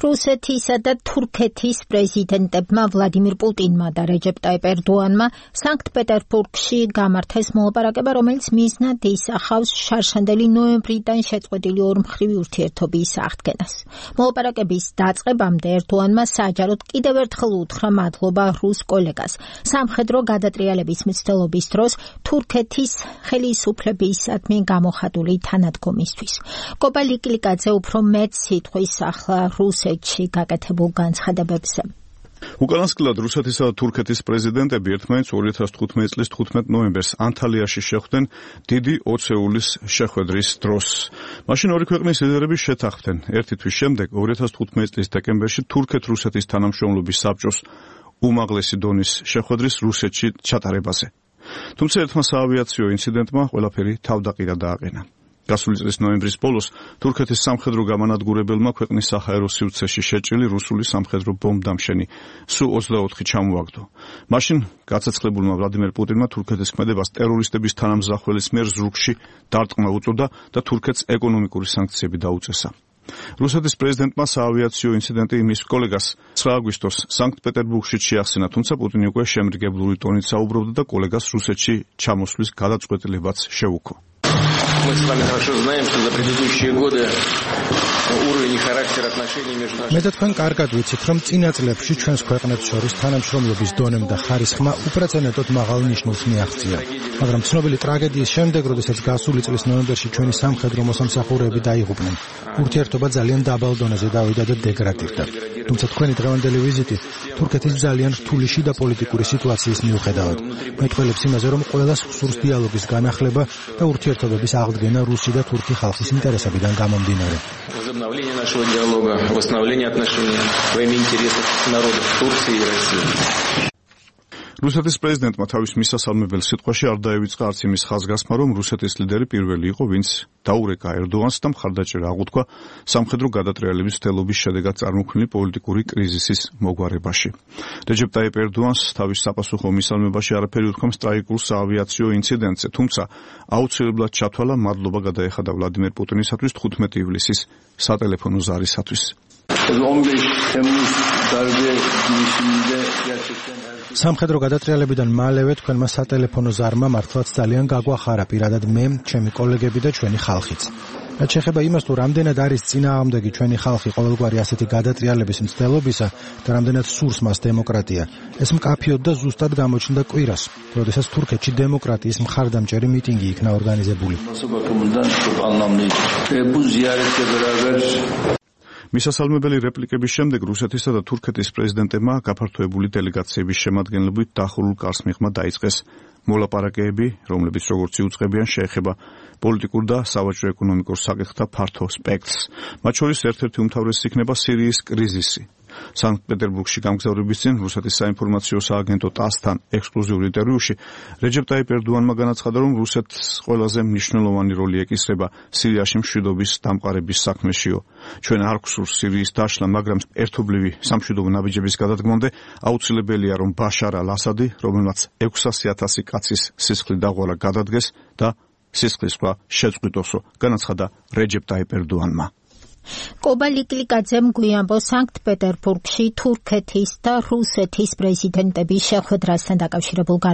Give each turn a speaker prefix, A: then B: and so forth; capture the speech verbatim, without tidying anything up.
A: რუსეთისა და თურქეთის პრეზიდენტებმა ვლადიმირ პუტინმა და რეჯეპ ტაიპ ერდოანმა სანქტ-პეტერბურგში გამართეს მოლაპარაკება, რომელიც მიზნად ისახავს შარშანდელი ნოემბრიდან შეწყვეტილი ორმხრივი ურთიერთობის აღდგენას. მოლაპარაკების დაწყებამდე ერდოანმა საჯაროდ კიდევ ერთხელ უთხრა მადლობა რუს კოლეგას სამხედრო გადატრიალების მცდელობის დროს თურქეთის ხელისუფლებისადმი გამოხატული თანადგომისთვის. კობა ლიკლიკაძე უფრო მეტ სიტყვის ახლა რუსეთში გაკეთებულ განცხადებებზე.
B: უკანასკნელად რუსეთისა და თურქეთის პრეზიდენტები ერთმანეთს ორი ათას თხუთმეტი წლის თხუთმეტ ნოემბერს ანთალიაში შეხვდნენ დიდი ოცეულის შეხვედრის დროს. მაშინ ორი ქვეყნის ლიდერები შეთანხმდნენ ერთი თვის შემდეგ ორი ათას თხუთმეტი წლის დეკემბერში თურქეთ-რუსეთის თანამშრომლობის საბჭოს უმაღლესი დონის შეხვედრის რუსეთში ჩატარებაზე. თუმცა ერთმა საავიაციო ინციდენტმა ყველაფერი თავდაყირა დააყენა. გასული წლის ნოემბრის ბოლოს თურქეთის სამხედრო გამანადგურებელმა ქვეყნის საჰაერო სივრცეში შეჭრილი რუსული სამხედრო ბომბდამშენი სუ ოცდაოთხი ჩამოაგდო. მაშინ გაცეცხლებულმა ვლადიმერ პუტინმა თურქეთის ქმედებას ტერორისტების თანამზრახველის მიერ ზრუგში დარტყმა უწოდა და თურქეთს ეკონომიკური სანქციები დაუწესა. რუსეთის პრეზიდენტმა საავიაციო ინციდენტი მის კოლეგას ცხრა აგვისტოს სანქტ-პეტერბურგში შეახსენა, თუმცა პუტინი უკვე შემრიგებლური ტონით საუბრობდა და კოლეგას რუსეთში ჩამოსვლის გადაწყვეტილებაც შეუქო.
C: Мы с вами хорошо знаем, что за предыдущие годы уровень и характер отношений между нашими...
D: მე და თქვენ კარგად ვიცით, რომ წინა წლებში ჩვენს ქვეყნებს შორის თანამშრომლობის დონემ და ხარისხმა უპრეცედენტოდ მაღალ ნიშნულს მიაღწია. მაგრამ ცნობილი ტრაგედიის შემდეგ, როდესაც გასული წლის ნოემბერში ჩვენი სამხედრო მოსამსახურეები დაიღუპნენ, ურთიერთობა ძალიან დაბალ დონეზე დავიდა და დეგრადირდა. თუმცა თქვენი დღევანდელი ვიზიტი თურქეთის ძალიან რთული შიდა პოლიტიკური სიტუაციის მიუხედავად მეტყველებს იმაზე, რომ ყველას ხსურს დიალოგის განახლება და ურთიერთობების აღდგენა რუსი და თურქი ხალხის ინტერესებიდან გამომდინარე.
C: Возобновление нашего диалога, восстановление отношений во имя интересов народов Турции и России.
B: რუსეთის პრეზიდენტმა თავის მისასალმებელ სიტყვაში არ დაევიწყა არც იმის ხაზგასმა, რომ რუსეთის ლიდერი პირველი იყო, ვინც დაურეკა ერდოანს და მხარდაჭერა აღუთქვა სამხედრო გადატრიალების მცდელობის შედეგად წარმოქმნილი პოლიტიკური კრიზისის მოგვარებაში. რეჯეპ ტაიპ ერდოანს თავის საპასუხო მისალმებაში არაფერი უთქვა ტრაგიკულ საავიაციო ინციდენტზე, თუმცა აუცილებლად ჩათვალა მადლობა გადაეხადა ვლადიმერ პუტინისათვის თხუთმეტი ივლისის სატელეფონო ზარისათვის.
D: სამხედრო გადატრიალებიდან მალევე თქვენმა სატელეფონო ზარმა მართლაც ძალიან გაგვახარა პირადად მე, ჩემი კოლეგები და ჩვენი ხალხიც. რაც შეეხება იმას, თუ რამდენად არის წინააღმდეგი ჩვენი ხალხი ყოველგვარი ასეთი გადატრიალების მცდელობისა და რამდენად სურს მას დემოკრატია, ეს მკაფიოდ და ზუსტად გამოჩნდა კვირას, როდესაც თურქეთში დემოკრატიის მხარდამჭერი მიტინგი იქნა ორგანიზებული.
B: მისასალმებელი რეპლიკების შემდეგ რუსეთისა და თურქეთის პრეზიდენტებმა გაფართოებული დელეგაციების შემადგენლობით დახურულ კარს მიღმა დაიწყეს მოლაპარაკებები, რომლებიც როგორც იუწყებიან შეეხება პოლიტიკურ და სავაჭრო-ეკონომიკურ საკითხთა ფართო სპექტრს. მათ შორის ერთ-ერთი უმთავრესი იქნება სირიის კრიზისი. სანქტ-პეტერბურგში გამგზავრების წინ რუსეთის საინფორმაციო სააგენტო ტასთან ექსკლუზიურ ინტერვიუში რეჯეპ ტაიპ ერდოანმა განაცხადა, რომ რუსეთს ყველაზე მნიშვნელოვანი როლი ეკისრება სირიაში მშვიდობის დამყარების საქმეშიო. ჩვენ არ გვსურს სირიის დაშლა, მაგრამ ერთობლივი სამშვიდობო ნაბიჯების გადადგმამდე აუცილებელია, რომ ბაშარ ალ-ასადი, რომელმაც ექვსასი ათასი კაცის სისხლი დაღვალა, გადადგეს და სისხლის სხვა შეწყვიტოსო, განაცხადა რეჯეპ ტაიპ ერდოანმა.
A: კობა ლიკლიკაძემ გვიამბო სანქტ-პეტერბურგში თურქეთის და რუსეთის პრეზიდენტების შეხვედრასთან დაკავშირებულ